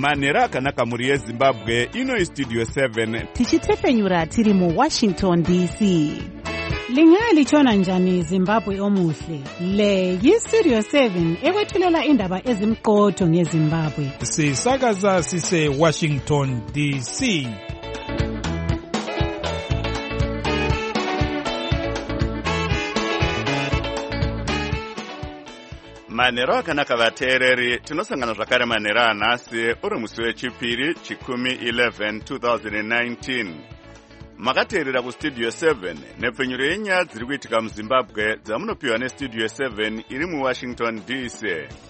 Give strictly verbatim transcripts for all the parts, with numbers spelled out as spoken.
manhero akanaka mhuri yezimbabwe. Ino Studio seven tichitefenyura tiri mu Washington D C. Lingaya lichona njani Zimbabwe omuhle? Le yi Studio seven ekwethulela indaba ezimqotho ngeZimbabwe. Sisakaza sise Washington D C. manhero akanaka vateereri, tinosangana zvakare manhero anhasi uri musi wechipiri chikumi eleven twenty nineteen. Makateerera kustudio seven nepfenyuro yenyaya dziri kuitika muZimbabwe dzamunopiwa nestudio seven iri muWashington D C.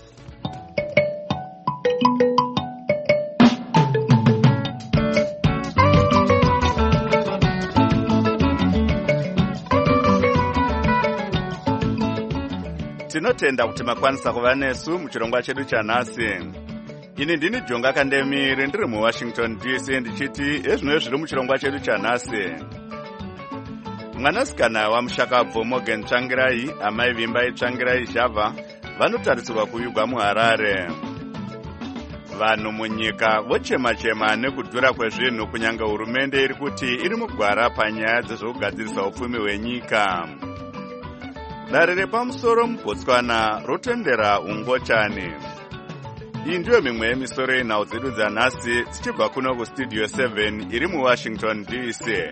Tinotenda kuti makwanisa kuva nesu muchirongwa chedu chanhasi. Ini ndini Jonga Kandemiri ndiri muWashington D C ndichiti ezvino zviri muchirongwa chedu chanhasi. Mwanasikana waMushakabvu Morgan Tsvangirai, amai Vimbai Tsvangirai Java vanotarisirwa kuvigwa muHarare. Vanhu munyika vochema-chema nekudhura kwezvinhu kunyanga hurumende iri kuti iri mugwara panyaya dzezvokugadzirisa upfumi hwenyika. Dare repamusoro muBotswana rotendera ungochani. Iyi ndiyo mimwe yemisoro yenhau dzedu dzanhasi dzichibva kuno kustudio seven iri muWashington D C.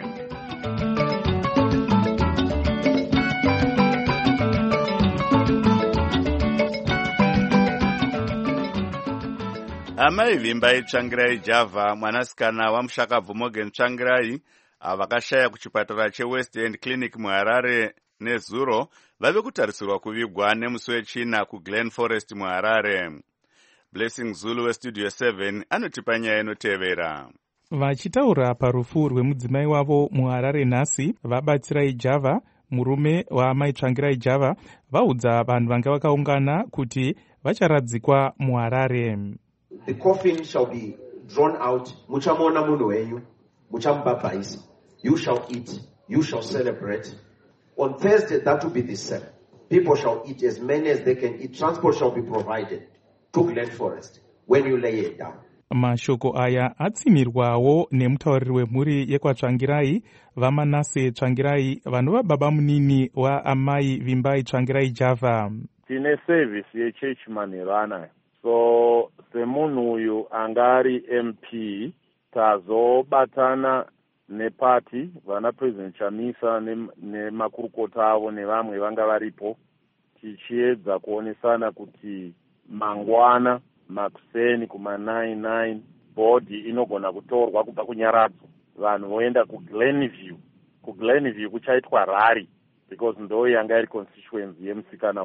Amai Vimbai Tsvangirai Java, mwanasikana waMushakabvu Morgan Tsvangirai, avakashaya kuchipatara cheWest End Clinic muHarare nezuro, vave kutarisirwa kuvigwa nemusi wechina kuGlen Forest muHarare. Blessing Zulu westudio seven anotipa nyaya inotevera. Vachitaura parufu rwemudzimai wavo muHarare nhasi, vabatsirai Java, murume waamai Tsvangirai Java, vaudza vanhu vanga vakaungana kuti vacharadzikwa muHarare. The coffin shall be drawn out. Muchamona munhu wenyu, muchamubhabhaisa. You shall eat, you shall celebrate. On Thursday, that will be the same. People shall eat as many as they can eat. Transport shall be provided to Glen Forest when you lay it down. Mashoko aya atsimirwawo nemutauriri wemhuri yekwaTsvangirai, vaManase Tsvangirai, vanova baba munini waamai Vimbai Tsvangirai Java. Tine service yechechi manhero anaya. So semunhu uyu angari M P tazobatana nepati vana President Chamisa nemakurukota avo nevamwe vanga varipo tichiedza kuonesana kuti mangwana makuseni kuma nine nine body inogona kutorwa kubva kunyaradzo, vanhu voenda kuGlenview. kuGlenview kuchaitwa rally because ndo yanga iri constituency yemusikana.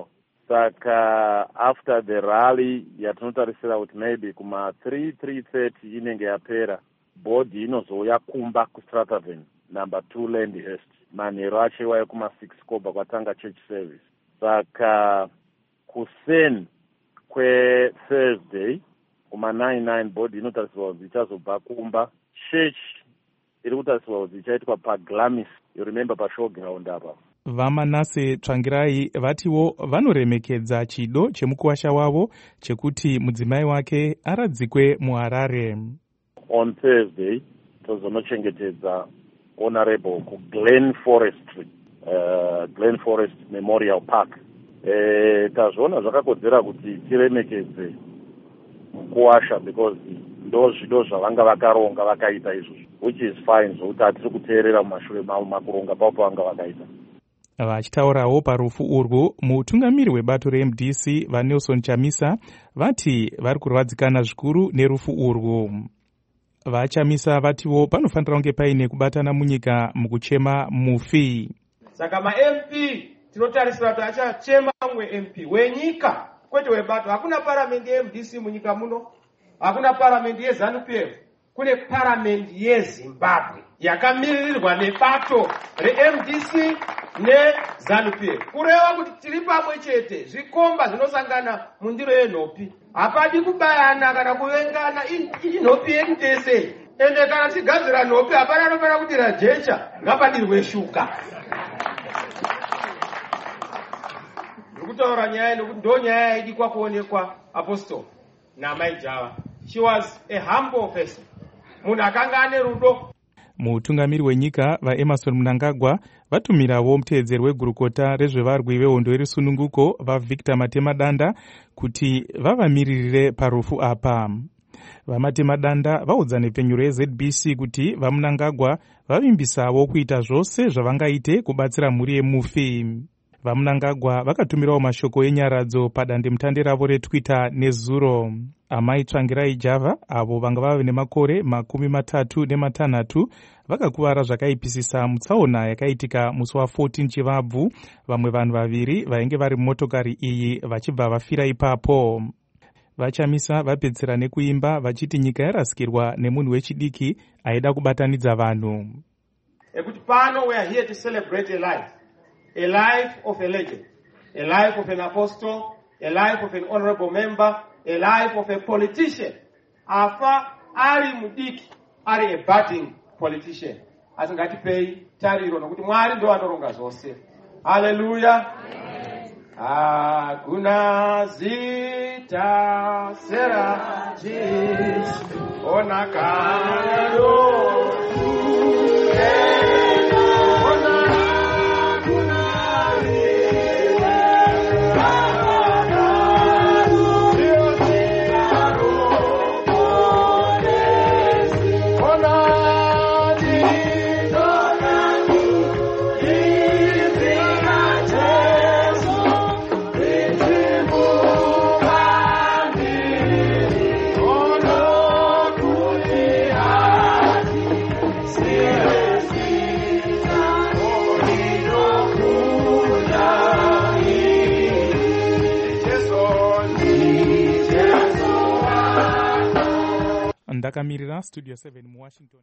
Saka after the rally yatinotarisira kuti maybe kuma three three thirty inenge yapera, body inozouya kumba kuStrathaven number two Landhurst. Manhero achiwayo kuma six kobva kwatanga church service. Saka kuseni kwe Thursday kuma nine nine body inotarisirwa kuti ichazobva kumba. Church iri kutarisirwa kuti ichaitwa paGlamis, you remember pashowground apa. VaManase Tsvangirai vatiwo vanoremekedza chido chemukuwasha wavo chekuti mudzimai wake aradzikwe muHarare. On Thursday tozonochengetedza honorable kuGlen Forestry, uh, Glen Forest Memorial Park. E, tazvona zvakakodzera kuti tiremekedze mukuwasha because ndo zvido zvavanga vakaronga vakaita izvozvo, which is fine, zvokuti hatiri kuteerera mumashure mavo makuronga pavo pavanga vakaita. Vachitaurawo parufu urwu, mutungamiri webato reM D C vaNelson Chamisa vati vari kurwadzikana zvikuru nerufu urwu. VaChamisa vatiwo panofanira kunge paine kubatana munyika mukuchema mufi. Saka ma-M P tinotarisira kuti achachema mwe M P wenyika kwete webato. Hakuna parliament yeM D C munyika muno, hakuna parliament yeZANU-P F, kune parliament yeZimbabwe yakamirirwa nebato reM D C neZANU-P F. Kureva kuti tiri pamwe chete, zvikomba zvinosangana mundiro yenhopi. Hapadi kubayana kana kuvengana, inhopi yedu tese. Ende kana tigadzira nhopi hapana anofanira kudira jecha, ngapadirwe shuka. Ndikutaura nyaya ino ndo nyaya yaidikwa kuonekwa Apostle naamai Java. She was a humble person. Munhu akanga ane rudo. Mutungamiri wenyika vaEmerson Mnangagwa vatumirawo muteedzeri wegurukota rezvevarwi vehondo yerusununguko vaVictor Matemadanda kuti vavamiririre parufu apa. VaMatemadanda vaudza nepfenyuro yeZ B C kuti vaMnangagwa vavimbisawo kuita zvose zvavangaite kubatsira mhuri yemufi. VaMnangagwa vakatumirawo mashoko enyaradzo padandemutande ravo reTwitter nezuro. Amai Tsvangirai Java avo vanga vave nemakore makumi matatu nematanhatu vakakuvara zvakaipisisa mutsaona yakaitika musi wa14 Chivabvu, vamwe vanhu vaviri vainge vari mumotokari iyi vachibva vafira ipapo. Vachamisa vapedzera nekuimba vachiti nyika yarasikirwa nemunhu wechidiki aida kubatanidza vanhu. Ekuti pano we are here to celebrate a life, a life of a legend, a life of an apostle, a life of an honorable member, a life of a politician. Afa ari mudiki, ari a budding politician. Asingatipei tariro nokuti Mwari ndo anoronga zvose. Hallelujah. Hakuna zita sera Jesu onakaro Ndakamirira Studio seven mu Washington.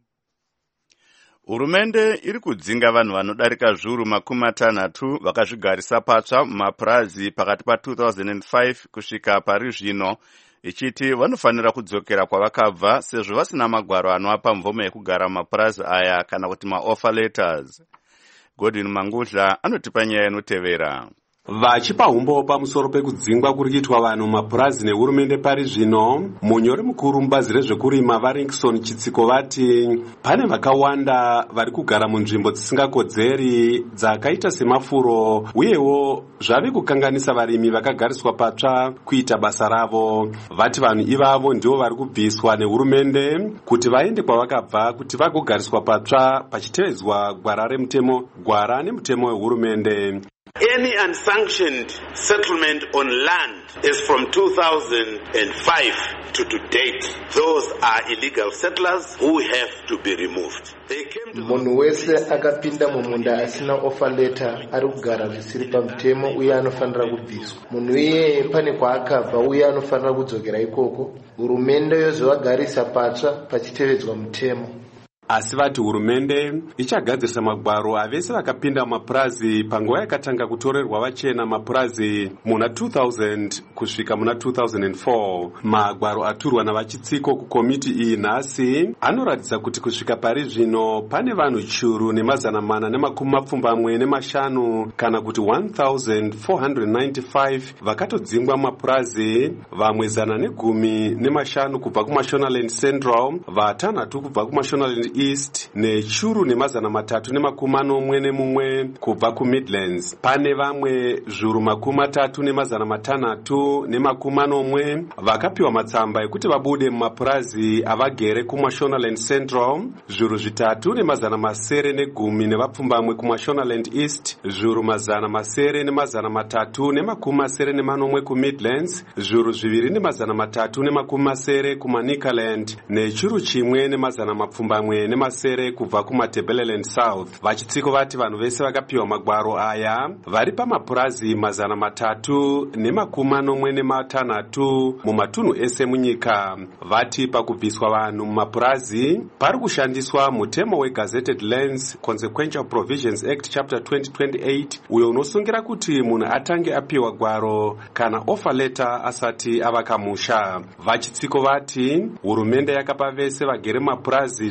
Hurumende iri kudzinga vanhu vanodarika zviuru makumi matanhatu vakazvigarisa patsva mumapurazi pakati pa two thousand five kusvika pari zvino, ichiti vanofanira kudzokera kwavakabva sezvo vasina magwaro anovapa mvumo yekugara mumapurazi aya kana kuti maoffer letters. Godwin Mangudla anotipa nyaya inotevera. Vachipa umbo pamusoro pekudzingwa kuri kuitwa vanhu mapurazi nehurumende pari zvino, munyori mukuru mubazi rezvekurima vaRinkson Chitsiko vati pane vakawanda vari kugara munzvimbo dzisingakodzeri dzakaita semafuro, uyewo zvave kukanganisa varimi vakagariswa patsva kuita basa ravo. Vati vanhu ivavo ndivo vari kubviswa nehurumende kuti vaende kwavakabva kuti vagogariswa patsva pachitevedzwa gwara remutemo gwara nemutemo wehurumende. Any unsanctioned settlement on land is from two thousand five to to date. Those are illegal settlers who have to be removed. Munhu wese akapinda mumunda asina offer letter ari kugara zvisiri pamutemo uye anofanira kubviswa. Munhu iyeye pane kwaakabva uye anofanira kudzokera ikoko. Hurumende yozovagarisa patsva pachitevedzwa mutemo. Asi vati hurumende ichagadzirisa magwaro avese vakapinda mumapurazi panguva yakatanga kutorerwa vachena mapurazi muna two thousand kusvika muna two thousand four. Magwaro aturwa navachitsiko kukomiti iyi nhasi anoratidza kuti kusvika pari zvino pane vanhu churu nemazana mana nemakumi mapfumbamwe nemashanu kana kuti one thousand four hundred ninety-five vakatodzingwa mumapurazi, vamwe zana negumi nemashanu kubva kuMashonaland Central, vatanhatu kubva kuMashonaland East nechuru nemazana matatu nemakumi manomwe nemumwe kubva kuMidlands. Pane vamwe zviuru makumi matatu nemazana matanhatu nemakumi manomwe vakapiwa matsamba ekuti vabude mumapurazi avagere kuMashonaland Central, zviuru zvitatu nemazana masere negumi nevapfumbamwe kuMashonaland East, zviuru mazana masere nemazana matatu nemakumi masere nemanomwe kuMidlands, zviuru zviviri nemazana matatu nemakumi masere kuManicaland nechuru chimwe nemazana mapfumbamwe nemasere kubva kuMatebeleland South. Vachitsiko vati vanhu vese vakapiwa magwaro aya vari pamapurazi mazana matatu nemakumi manomwe nematanhatu mumatunhu ese munyika. Vati pakubviswa vanhu mumapurazi pari kushandiswa mutemo weGazetted Lands Consequential Provisions Act Chapter twenty twenty-eight, uyo unosungira kuti munhu atange apiwa gwaro kana offer letter asati avaka musha. Vachitsiko vati hurumende yakapa vese vagere mumapurazi zviri kunze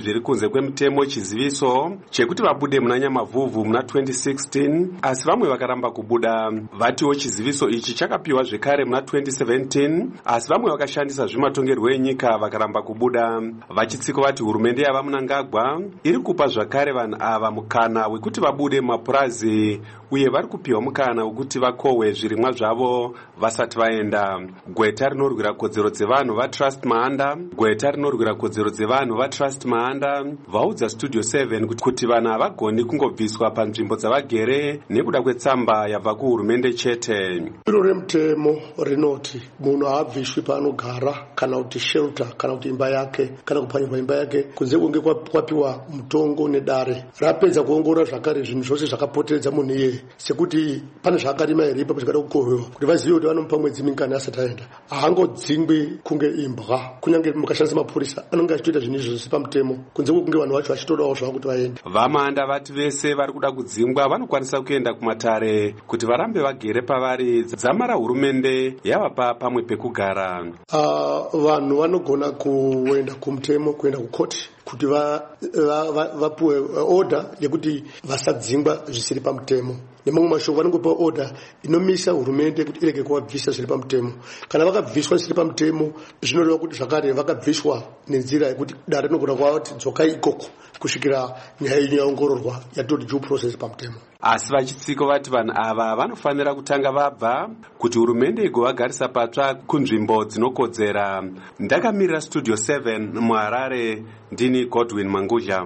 kunze kwemutemo chiziviso chekuti vabude muna Nyamavhuvhu muna twenty sixteen, asi vamwe vakaramba kubuda. Vatiwo chiziviso ichi chakapiwa zvekare muna twenty seventeen, asi vamwe vakashandisa zvimatongerwo enyika vakaramba kubuda. Vachitsiko vati hurumende yava Mnangagwa iri kupa zvakare vanhu ava mukana wekuti vabude mumapurazi, uye vari kupiwa mukana wekuti vakohwe zvirimwa zvavo vasati vaenda. Gweta rinorwira kodzero dzevanhu vaTrust Mahanda gweta rinorwira kodzero dzevanhu vaTrust Mahanda vaudza Studio seven kuti vanhu havagoni kungobviswa panzvimbo dzavagere nekuda kwetsamba yabva kuhurumende chete. Iro remutemo rinoti munhu haabviswi paanogara kana kuti shelter kana kuti imba yake kana kupanyirwa imba yake kunze kunge kwapiwa mutongo nedare. Rapedza kuongorora zvakare zvinhu zvose zvakapoteredza munhu iye, sekuti pane zvakarima here ipapo zvakada kukohwewa kuti vazive kuti vanomupa mwedzi mingani asati aenda. Haangodzingwi kunge imbwa, kunyange mukashandisa mapurisa anonge achitoita zvinhu izvo zvisi pamutemo kunze kunge vanhu vacho vachitodawo zvavo kuti vaende. VaMahanda vati vese vari kuda kudzingwa vanokwanisa kuenda kumatare kuti varambe vagere pavari dzamara hurumende yavapa pamwe pekugara. Uh, vanhu vanogona kuenda kumutemo, kuenda kukoti kuti vapuwe order yekuti vasadzingwa zvisiri pamutemo. Nemamwe mashoko vanongopa order inomisa hurumende kuti irege kuvabvisa zviri pamutemo. Kana vakabviswa zvisiri pamutemo, zvinoreva kuti zvakare vakabviswa nenzira yekuti dare rinogona kuva kuti dzokai ikoko kusvikira nyaya yenyu yaongororwa yatoti due process pamutemo. Asi vachitsiko vati vanhu ava vanofanira kutanga vabva kuti hurumende igovagarisa patsva kunzvimbo dzinokodzera. Ndakamirira Studio seven muHarare, ndini Godwin Mangudya.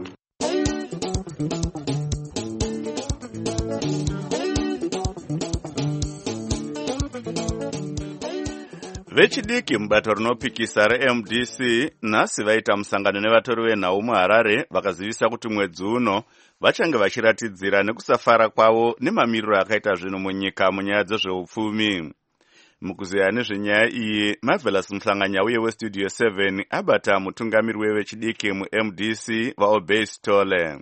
Vechidiki mubato rinopikisa reM D C nhasi vaita musangano nevatori venhau muHarare vakazivisa kuti mwedzi uno vachange vachiratidzira nekusafara kwavo nemamiriro akaita zvinhu munyika munyaya dzezveupfumi. Mukuzeya nezvenyaya iyi, Marvelous Mhlanganyauye weStudio seven abata mutungamiri wevechidiki muM D C vaObey Stole.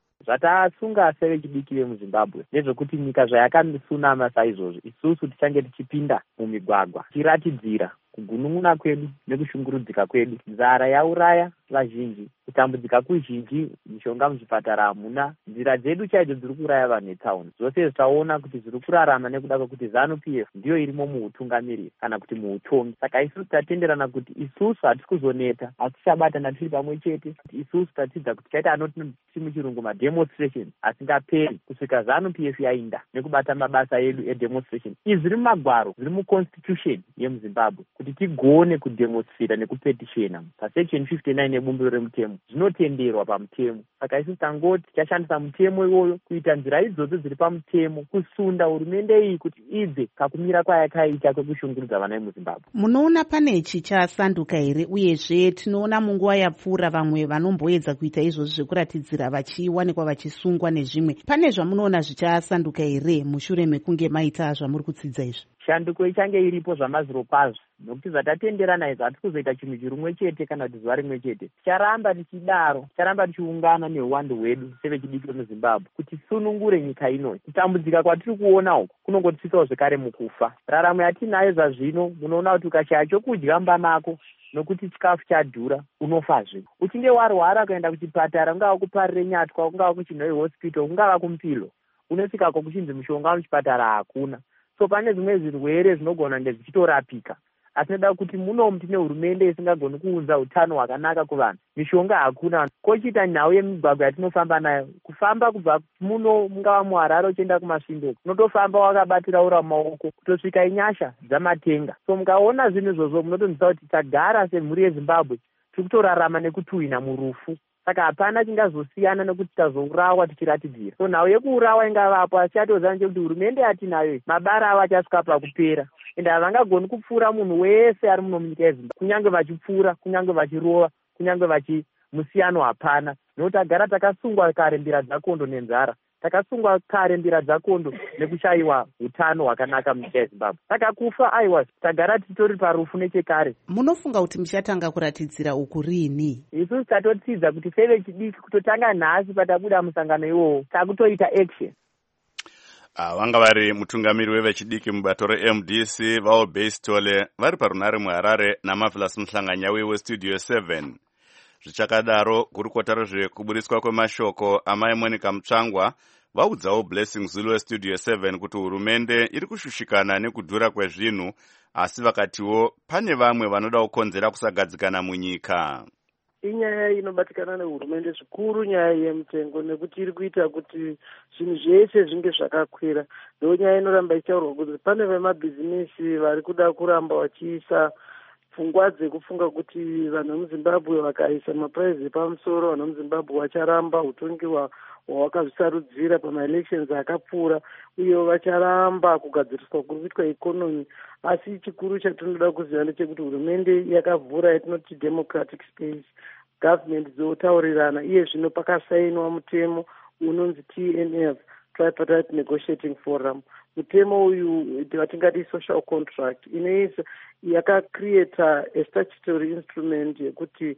Zvatasunga sevechidiki vemuZimbabwe ndezvekuti nyika zvayakasunama saizvozvi isusu tichange tichipinda mumigwagwa tichiratidzira kugunun'una kwedu nekushungurudzika kwedu. Nzara yauraya vazhinji, kutambudzika kuzhinji, mishonga muzvipatara hamuna, nzira dzedu chaidzo dziri kuraya vanhu vetauni. Zvose zvaona kuti zviri kurarama nekuda kwekuti ZANU-P F ndiyo irimo muutungamiriri kana kuti muutongi. Saka isusu tatenderana kuti isusu hatisi kuzoneta, asi tichabatana tiri pamwe chete. Isusu tatidza kuti chaita anoti muchirungu mademonstration asingaperi kusvika ZANU-P F yainda nekubata mabasa edu edemonstration. Izvi zviri mumagwaro, zviri muconstitution yemuZimbabwe kuti tigone kudemonstrata nekupetitiona pasection fifty-nine yebumbiro remutemo zvinotenderwa pamutemo. Saka isusu tangoti tichashandisa mutemo iwoyo kuita nzira idzodzo dziri pamutemo kusunda hurumende iyi kuti ibve kakumira kwayakaita kwekushungurudza vana vemuZimbabwe. Munoona pane chichasanduka here? Uyezve tinoona munguva yapfuura vamwe vanomboedza kuita izvozvo zvekuratidzira vachiwanikwa vachisungwa nezvimwe. Pane zvamunoona zvichasanduka here mushure mekunge maita zvamuri kutsidza izvi? Shanduko ichange iripo zvamaziro kwazvo, nokuti zvatatenderana izvo hatisi kuzoita chinhu chirumwe chete kana kuti zuva rimwe chete. Ticharamba tichidaro, ticharamba tichiungana neuwandu hwedu sevechidiki vemuZimbabwe kuti tisunungure nyika inoyi. Kutambudzika kwatiri kuona uku kunongotisawo zvekare mukufa. Raramo yatinayo zvazvino munoona kuti ukashaya chokudya mumba mako nokuti chikafu chadhura unofazve. Uchinge warwara kuenda kuchipatara, kungava kuparire nyatwa, kungava kuChinhoi hospital, kungava kuMpilo, unosvikako kuchinzi mushonga muchipatara hakuna. So pane zvimwe zvirwere zvinogona kunge zvichitorapika, asi noda kuti muno tine hurumende isingagoni kuunza utano hwakanaka kuvanhu. Mishonga hakuna, kochiita nhau yemigwagwa yatinofamba nayo. Kufamba kubva muno mungava muHarare uchienda kumasvingo, unotofamba wakabatira ura mumaoko kutosvika inyasha dzamatenga. So mukaona zvinhu izvozvo munotonzwa kuti tagara semhuri yeZimbabwe tiri kutorarama nekutuhwina murufu. Saka hapana chingazosiyana nekuti tazourawa tichiratidzira. So nhau yekuurawa ingavapo, asi chatozana kuti hurumende yatinayo mabara ava achasvika pakupera. Ende havangagoni kupfuura munhu wese ari muno munyika yeZimbabwe, kunyange vachipfuura, kunyange vachirova, kunyange vachimusiyano hapana. Nokuti tagara takasungwa kare mbira dzakondo nenzara. Takasungwa kare mbira dzakondo nekushayiwa utano hwakanaka munyika yeZimbabwe. Saka kufa aiwa tagara titori parufu nechekare. Munofunga kuti muchatanga kuratidzira uku rini? Isusu tatotsidza kuti sevechidiki kutotanga nhasi patabuda musangano iwowo takutoita action. Ah, vanga vari mutungamiri wevechidiki mubato reM D C vaObey Stole vari parunare muHarare naMarvelous Mhlanganyauye weStudio seven. Zvichakadaro, gurukota rezvekubudiswa kwemashoko amai Monica Mutsvangwa vaudzawo Blessing Zulu Studio seven kuti hurumende iri kushushikana nekudhura kwezvinhu, asi vakatiwo pane vamwe vanoda kukonzera kusagadzikana munyika. Inyaya inobatikana nehurumende zvikuru nyaya yemutengo, nekuti iri kuita kuti zvinhu zvese zvinge zvakakwira. Ndo nyaya inoramba ichitaurwa kuti pane vemabhizinisi vari kuda kuramba vachiisa pfungwa dzekufunga kuti vanhu vemuZimbabwe vakaisa mapuraizi pamusoro, vanhu vemuZimbabwe vacharamba utongi hwavakazvisarudzira pamaelections akapfuura, uye vacharamba kugadziriswa kuri kuitwa ikonomi. Asi chikuru chatinoda kuziva ndechekuti hurumende yakavhura yatinoti democratic space, government dzotaurirana, iye zvino pakasainwa mutemo unonzi T N F, Tripartite Negotiating Forum. Mutemo uyu watingati social contract inoisa yakacreata a statutory instrument yekuti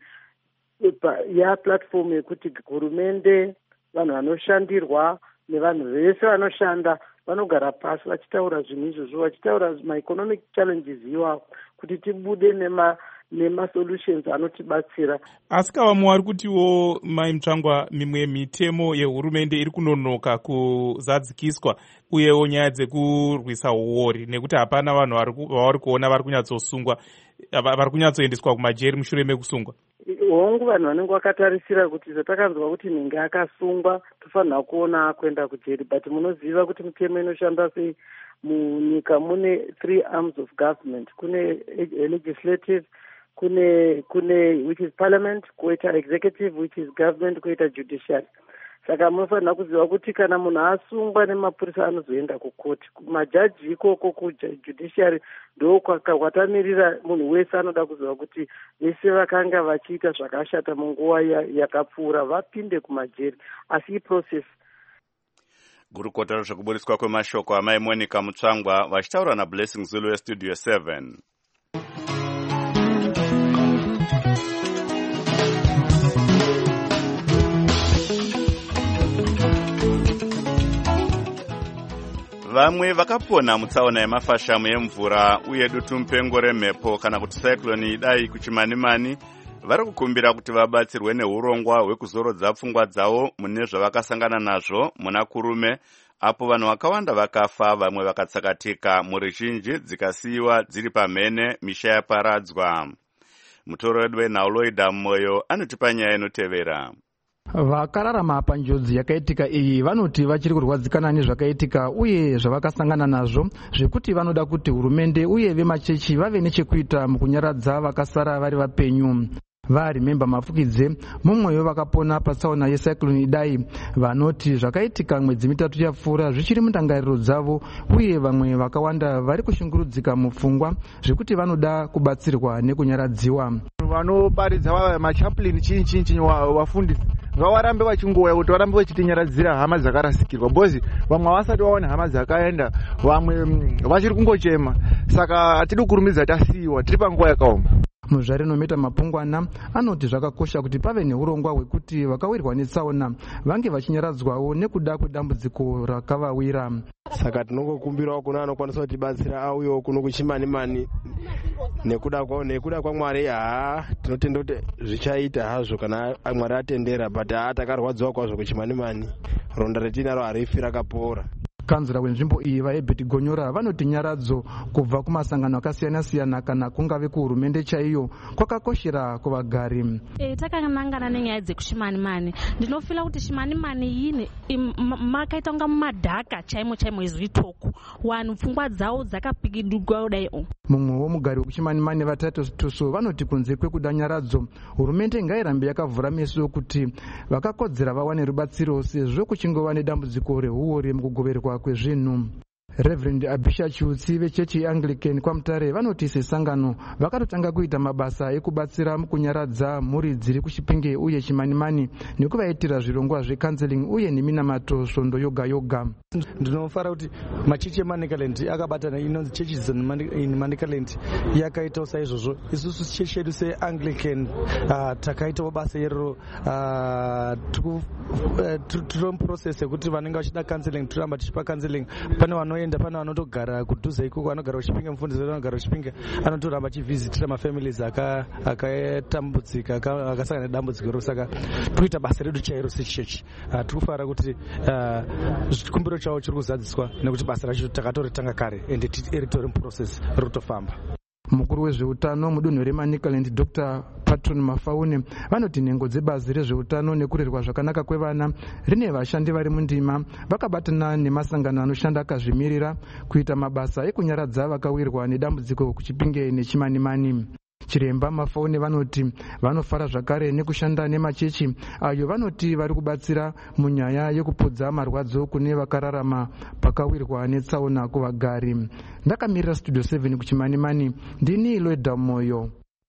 ya platform yekuti hurumende, vanhu vanoshandirwa nevanhu vese vanoshanda vanogara pasi vachitaura zvinhu izvozvo, vachitaura maeconomic challenges iwawo kuti tibude nema nemasolutions anotibatsira. Asi kavamwe vari kutiwo mai Mutsvangwa, mimwe mitemo yehurumende iri kunonoka kuzadzikiswa, uyewo nyaya dzekurwisa uori, nekuti hapana vanhu vavari kuona vari kunyatsosungwa, vari kunyatsoendeswa kumajeri mushure mekusungwa. Hongu vanhu vanenge vakatarisira kuti zvatakanzwa kuti nhingi akasungwa tofanira kuona kuenda kujeri, but munoziva kuti mitemo inoshanda sei. Munyika mune three arms of government, kune legislative, kune kune which is parliament, koita executive which is government, koita judiciary. Saka munofanira kuziva kuti kana munhu asungwa nemapurisa anozoenda kukoti, majaji ikoko kujudiciary ndo kwatamirira munhu wese anoda kuziva kuti vese vakanga vachiita zvakashata munguva yakapfuura vapinde kumajeri, asi iprocess. Gurukota rezvekubudiswa kwemashoko amai Monica Mutsvangwa vachitaura naBlessing Zulu Studio seven. Vamwe vakapona mutsaona yemafashamu yemvura uye dutu mupengo remhepo kana kuti cyclone idai kuchimanimani vari kukumbira kuti vabatsirwe neurongwa hwekuzorodza pfungwa dzavo mune zvavakasangana nazvo muna kurume, apo vanhu vakawanda vakafa, vamwe vakatsakatika, mhuri zhinji dzikasiyiwa dziri pamhene, misha yaparadzwa. Mutoro wedu weNauloida Moyo anotipa nyaya inotevera. Vakararama panjodzi yakaitika iyi vanoti vachiri kurwadzikana nezvakaitika uye zvavakasangana nazvo, zvekuti vanoda kuti hurumende uye vemachechi vave nechekuita mukunyaradza vakasara vari vapenyu. VaRemember Mafukidze, mumwe wevakapona patsaona yecyclone idai, vanoti zvakaitika mwedzi mitatu yapfuura zvichiri mundangariro dzavo, uye vamwe vakawanda vari kushungurudzika mupfungwa zvekuti vanoda kubatsirwa nekunyaradziwa. Vanoparidza machaplain chinyi chinyi chinyi wafundisi ngavarambe vachingouya kuti varambe vachitinyaradzira hama dzakarasikirwa, bozi vamwe havasati vaona hama dzakaenda, vamwe vachiri kungochema. Saka hatidi kurumidza tasiyiwa, tiri panguva yakaoma. Muzvare Nometa Mapungwana anoti zvakakosha kuti pave neurongwa hwekuti vakawirwa netsaona vange vachinyaradzwawo nekuda kwedambudziko rakavawira. Saka tinongokumbirawo kuna anokwanisa kutibatsira auyewo kuno kuchimanimani, nekuda kwavo nekuda kwaMwari haa tinotenda kuti zvichaita hazvo kana Mwari atendera, but haa takarwadziwa kwazvo kuchimanimani, ronda retinaro harifi rakapora. Kanzura wenzvimbo iyi vaEbert Gonyora vanoti nyaradzo kubva kumasangano akasiyana siyana kana kungave kuhurumende chaiyo kwakakoshera kuvagari. E, takanangana nenyaya dzekuchimanimani, ndinofila kuti chimanimani yini makaita kunga mumadhaka chaimo chaimo izvitoku, wanhu pfungwa dzavo dzakapikidurwa kudai. Mumwe womugari wekuchimanimani vaTitus Tuso vanoti kunze kwekuda nyaradzo, hurumende ngairambe yakavhura meso kuti vakakodzera vawane rubatsiro sezvo kuchingova nedambudziko rehuori mukugoverwa kwezvinhu. Reverend Abisha Chiutsi vechechi yeAnglican kwaMutare vanoti sesangano vakatotanga kuita mabasa ekubatsira mukunyaradza mhuri dziri kuChipinge uye Chimanimani nekuvaitira zvirongwa zvecounseling uye neminamato svondo yoga yoga. Ndinofara kuti machechi eManicaland akabatana inonzi Churches in Manicaland yakaitawo saizvozvo. Isusu chechi yedu seAnglican uh, takaitawo basa iroro uh, tiri muprocess yekuti vanenge vachida counseling toramba tichipa counseling. Pane vano anoenda pano anotogara kudhuze ikoko, anogara kuchipinge, mufundisi wedu anogara kuchipinge, anotoramba achivhizitira mafamilies akatambudzika akasangana nedambudziko ro. Saka toita basa redu chairo sechechi. Tikufara kuti chikumbiro chavo chiri kuzadziswa nekuti basa racho takatoritanga kare ende iritori muprocess rotofamba. Mukuru wezveutano mudunhu reManicaland Dr Patron Mafaune vanoti nhengo dzebazi rezveutano nekurerwa zvakanaka kwevana rine vashandi vari mundima vakabatana nemasangano anoshanda akazvimirira kuita mabasa ekunyaradza vakawirwa nedambudziko kuchipinge nechimanimani. Chiremba Mafaune vanoti vanofara zvakare nekushanda nemachechi ayo vanoti vari kubatsira munyaya yekupodza marwadzo kune vakararama pakawirwa netsaona kuvagari. Ndakamirira Studio seven kuchimanimani, ndini Loida Moyo.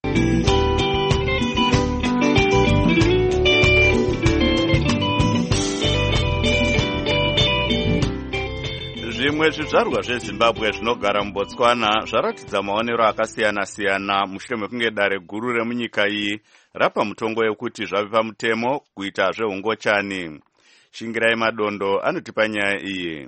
Zvimwe zvizvarwa zveZimbabwe zvinogara muBotswana zvaratidza maonero akasiyana-siyana mushure mekunge dare guru remunyika iyi rapa mutongo yekuti zvave pamutemo kuita zveungochani. Shingirai Madondo anotipa nyaya iyi.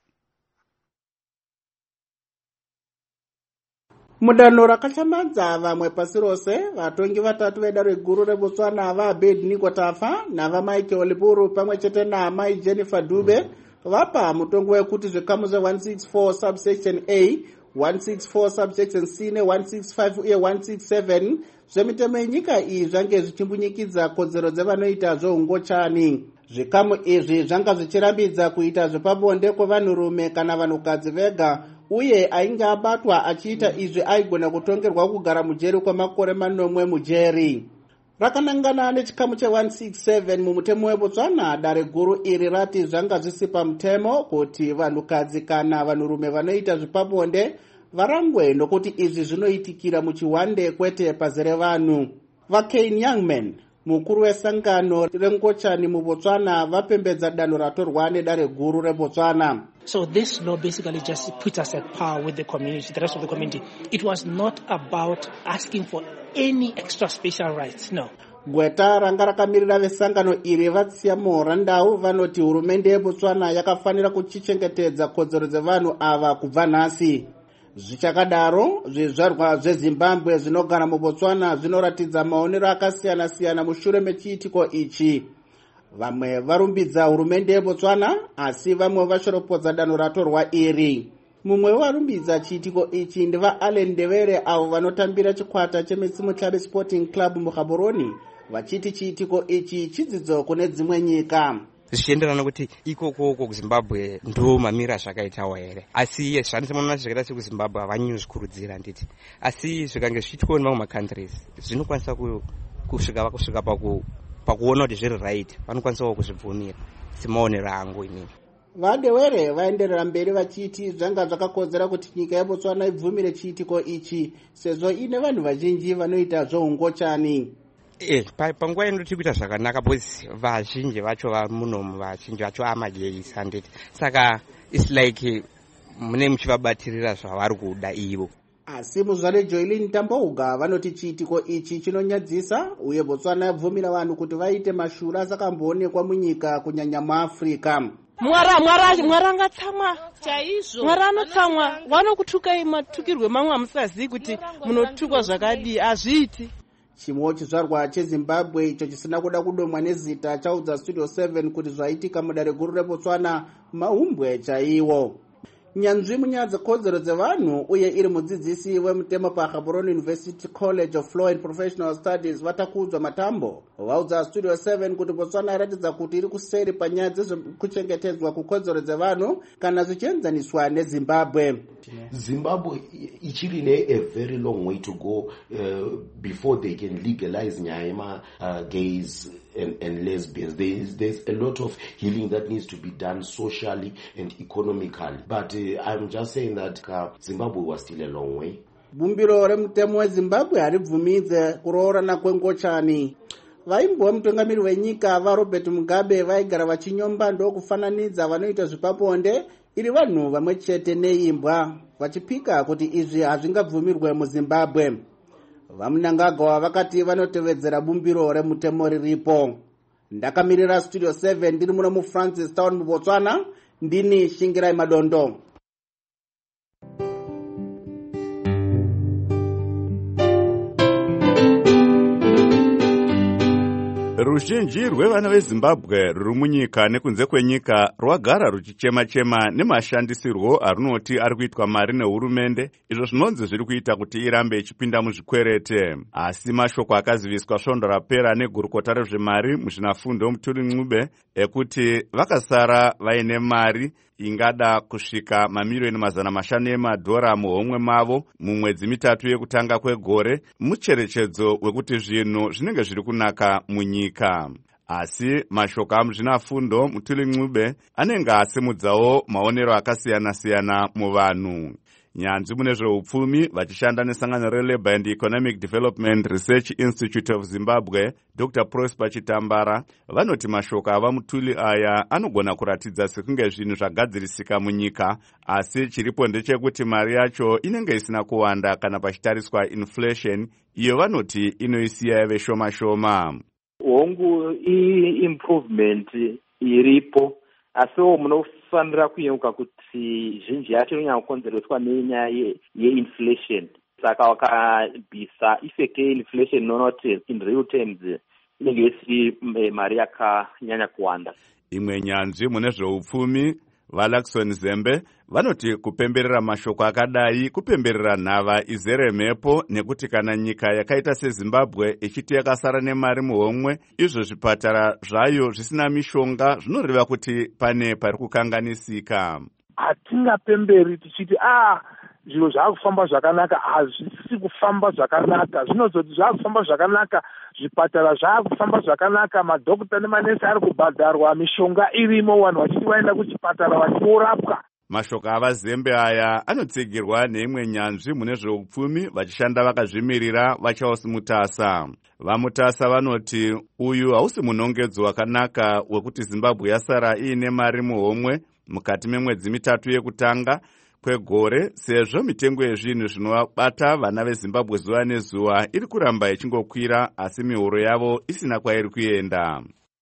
Mudanho rakachamadza vamwe pasi rose, vatongi vatatu vedare guru reBotswana vaAbednego Tafa navaMichael Lipuru pamwe chete naamai Jennifer Dube vapa mutongo wekuti zvikamu zve-one sixty-four subsection A, one sixty-four subsection C ne-one sixty-five uye one sixty-seven zvemitemo yenyika iyi zvange zvichimbunyikidza kodzero dzevanoita zveungochani. Zvikamu izvi zvanga zvichirambidza kuita zvepabonde kwevanhurume kana vanhukadzi vega, uye ainge abatwa achiita izvi aigona kutongerwa kugara mujeri kwemakore manomwe mujeri. Rakanangana nechikamu che-one sixty-seven mumutemo weBotswana, dare guru iri rati zvanga zvisi pamutemo kuti vanhukadzi kana vanhurume vanoita zvepabonde varangwe nokuti izvi zvinoitikira muchiwande kwete pazere vanhu. VaKane Youngman, mukuru wesangano rengochani muBotswana, vapembedza danho ratorwa nedare guru reBotswana. So this law basically just put us at par with the community, the rest of the community. It was not about asking for any extra special rights, no. Gweta ranga rakamirira vesangano iri vatsiya muhora ndau vanoti hurumende yeBotswana yakafanira kuchichengetedza kodzero dzevanhu ava kubva nhasi. Zvichakadaro, zvizvarwa zveZimbabwe zvinogara muBotswana zvinoratidza maonero akasiyana-siyana mushure mechiitiko ichi. Vamwe varumbidza hurumende yeBotswana, asi vamwe vashoropodza danho ratorwa iri. Mumwe warumbidza chiitiko ichi ndiva Allen Ndevere avo vanotambira chikwata cheMutsimuklabe Sporting Club muGaborone, vachiti chiitiko ichi chidzidzo kune dzimwe nyika. Zvichienderana kuti ikoko kuZimbabwe ndo mamira zvakaitawo here, asi zvanisemaona zvakaita sekuZimbabwe havanyuzvikurudzira nditi, asi zvikange zvichiitwa nemamwe macountries zvinokwanisa kusvika kusvika paku pakuona kuti zviri right, vanokwanisawo kuzvibvumira semaonero angu inini. VaDewere vaenderera mberi vachiti zvanga zvakakodzera kuti nyika yeBotswana ibvumire chiitiko ichi sezvo ine vanhu vazhinji vanoita zveungochani. Eh, panguva ino tiri kuita zvakanaka because vazhinji vacho vamunomu vazhinji vacho amajeisi handiti, saka it's like mune muchivabatirira zvavari kuda ivo. Asi muzvare Joylin Tambouga vanoti chiitiko ichi chinonyadzisa, uye Botswana yabvumira vanhu kuti vaite mashura asakamboonekwa munyika kunyanya muAfrica. Mwara mwara mwara angatsamwa chaizvo, mwara anotsamwa, vanokutukai matukirwe mamwe amusazivi kuti munotukwa zvakadii, azviiti. Chimwe chizvarwa cheZimbabwe icho chisina kuda kudomwa nezita chaudza Studio seven kuti zvaitika mudare guru reBotswana mahumbwe chaiwo. Nyanzvi munyaya dzekodzero dzevanhu uye iri mudzidzisi wemutemo paGaborone University College of Law and Professional Studies Vatakudzwa Matambo vaudza Studio seven kuti Botswana yaratidza kuti iri kuseri panyaya dzezvekuchengetedzwa kukodzero dzevanhu kana zvichienzaniswa neZimbabwe. Zimbabwe ichiri ne a very long way to go uh, before they can legalize nyaya uh, gays and, and lesbians. There is, there's a lot of healing that needs to be done socially and economically. But uh, I'm just saying that uh, Zimbabwe was still a long way. Bumbiro remutemo weZimbabwe haribvumidze kuroorana kwengochani. Vaimbova mutungamiri wenyika vaRobert Mugabe vaigara vachinyomba ndokufananidza vanoita zvepabonde iri vanhu vamwe chete neimbwa, vachipika kuti izvi hazvingabvumirwe muZimbabwe. Vamunangagwa vakati vanotevedzera bumbiro remutemo riripo. Ndakamirira Studio seven ndiri muno muFrancis Town muBotswana, ndini Shingirai Madondo. Ruzhinji rwevana veZimbabwe ruri munyika nekunze kwenyika rwagara ruchichema-chema nemashandisirwo arunoti ari kuitwa mari nehurumende, izvo zvinonzi zviri kuita kuti irambe ichipinda muzvikwerete. Asi mashoko akaziviswa svondo rapera negurukota rezvemari muzvinafundo Mutuli Ncube ekuti vakasara vaine mari ingada kusvika mamiliyoni mazana mashanu emadhora muhomwe mavo mumwedzi mitatu yekutanga kwegore, mucherechedzo wekuti zvinhu zvinenge zviri kunaka munyika. Asi mashoko amuzvinafundo Mutuli Ncube anenge asimudzawo maonero akasiyana-siyana muvanhu. Nyanzvi mune zveupfumi vachishanda nesangano reLabour and Economic Development Research Institute of Zimbabwe, Doctor Prosper Chitambara, vanoti mashoko ava Mutuli aya anogona kuratidza sekunge zvinhu zvagadzirisika munyika, asi chiripo ndechekuti mari yacho inenge isina kuwanda kana pachitariswa inflation, iyo vanoti inoisiya yave shoma-shoma. Hongu i-improvement iripo, asiwo munofanira kuyemuka kuti zhinji yacho inonyanya kukonzereswa nenyaya ye-inflation. Saka wakabvisa effect ye-inflation inoona kuti in real terms inenge isiri mari yakanyanya kuwanda. Imwe nyanzvi mune zveupfumi Valaxon Zembe vanoti kupemberera mashoko akadai kupemberera nhava izere mhepo, nekuti kana nyika yakaita seZimbabwe ichiti yakasara nemari muhomwe, izvo zvipatara zvayo zvisina mishonga, zvinoreva kuti pane pari kukanganisika. Hatingapemberi tichiti ah zviro zvakufamba zvakanaka, hazvisi kufamba zvakanaka. Zvinozoti zvakufamba zvakanaka, zvipatara zvakufamba zvakanaka, madhokota nemanesi ari kubhadharwa, mishonga irimo, vanhu vachiti vaenda kuchipatara vachiorapwa. Mashoko avaZembe aya anotsigirwa neimwe nyanzvi mune zveupfumi vachishanda vakazvimirira vaCharles Mutasa. VaMutasa vanoti uyu hausi munongedzo wakanaka wekuti Zimbabwe yasara iine mari muhomwe mukati memwedzi mitatu yekutanga kwegore, sezvo mitengo yezvinhu zvinovabata vana veZimbabwe zuva nezuva iri kuramba ichingokwira, asi mihoro yavo isina kwairi kuenda.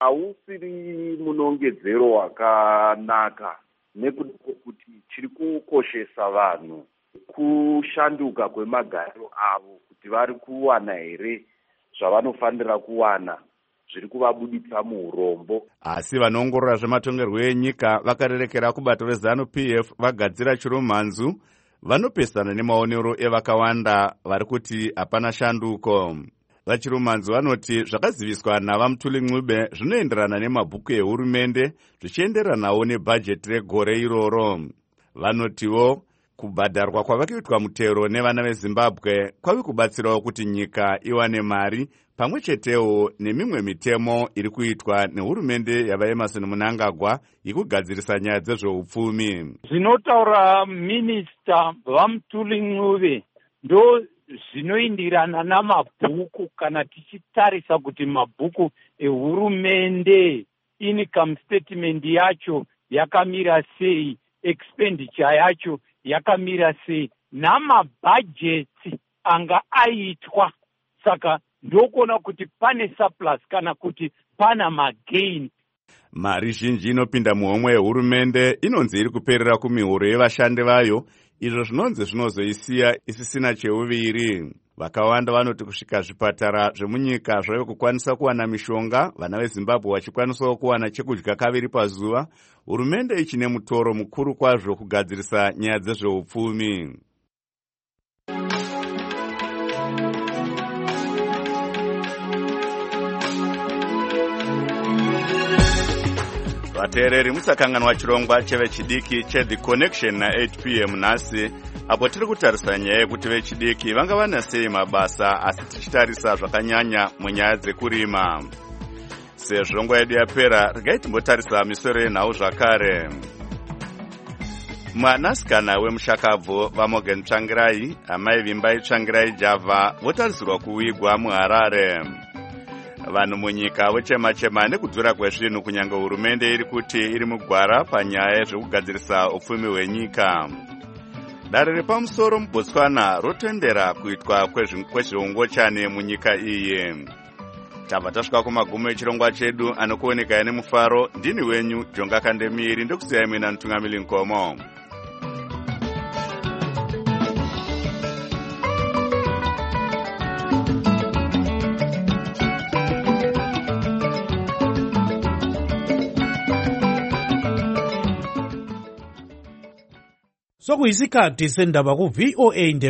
Hausiri munongedzero wakanaka, nekuti chiri kukoshesa vanhu kushanduka kwemagariro avo, kuti vari kuwana here zvavanofanira kuwana zviri kuvabuditsa muurombo. Asi vanoongorora zvematongerwo enyika vakarerekera kubato reZanu-P F vagadzira chiromhanzu, vanopesana nemaonero evakawanda vari kuti hapana shanduko. Vachiromhanzu vanoti zvakaziviswa navaMutuli Ncube zvinoenderana nemabhuku ehurumende, zvichienderanawo nebhajeti regore iroro. Vanotiwo kubhadharwa kwavakaitwa mutero nevana veZimbabwe kwavi kubatsirawo kuti nyika iwane mari, pamwe chetewo nemimwe mitemo iri kuitwa nehurumende yavaEmerson Mnangagwa yekugadzirisa nyaya dzezveupfumi. Zvinotaura minista vaMutuli Ncube ndo zvinoindirana namabhuku, kana tichitarisa kuti mabhuku ehurumende income statement yacho yakamira sei, expenditure yacho yakamira sei, namabhajeti anga aitwa. Saka ndokuona kuti pane surplus kana kuti pana magain. Mari zhinji inopinda muhomwe yehurumende inonzi iri kuperera kumihoro yevashandi vayo, izvo zvinonzi zvinozoisiya isisina cheuviri. Vakawanda vanoti kusvika zvipatara zvemunyika zvave kukwanisa kuwana mishonga, vana veZimbabwe vachikwanisawo kuwana chekudya kaviri pazuva, hurumende ichine mutoro mukuru kwazvo kugadzirisa nyaya dzezveupfumi. Vateereri musakanganwa chirongwa chevechidiki cheThe Connection na eight p m nhasi, apo tiri kutarisa nyaya yekuti vechidiki vanga vana sei mabasa, asi tichitarisa zvakanyanya munyaya dzekurima. Sezvo nguva yedu yapera, regai timbotarisa misoro yenhau zvakare. Mwanasikana wemushakabvu vaMorgan Tsvangirai, amai Vimbai Tsvangirai Javha, votarisirwa kuvigwa muHarare. Vanhu munyika vochema-chema nekudzura kwezvinhu, kunyange hurumende iri kuti iri mugwara panyaya yezvekugadzirisa upfumi hwenyika. Dare repamusoro muBotswana rotendera kuitwa kwezveungozhane munyika iyi. Tabva tasvika kumagumo echirongwa chedu, anokuoneka nemufaro. Ndini wenyu Jonga Kandemiri, ndokusiyai mina Mutungamiri Nkomo. sokuyisikhathi sendaba ku-V O A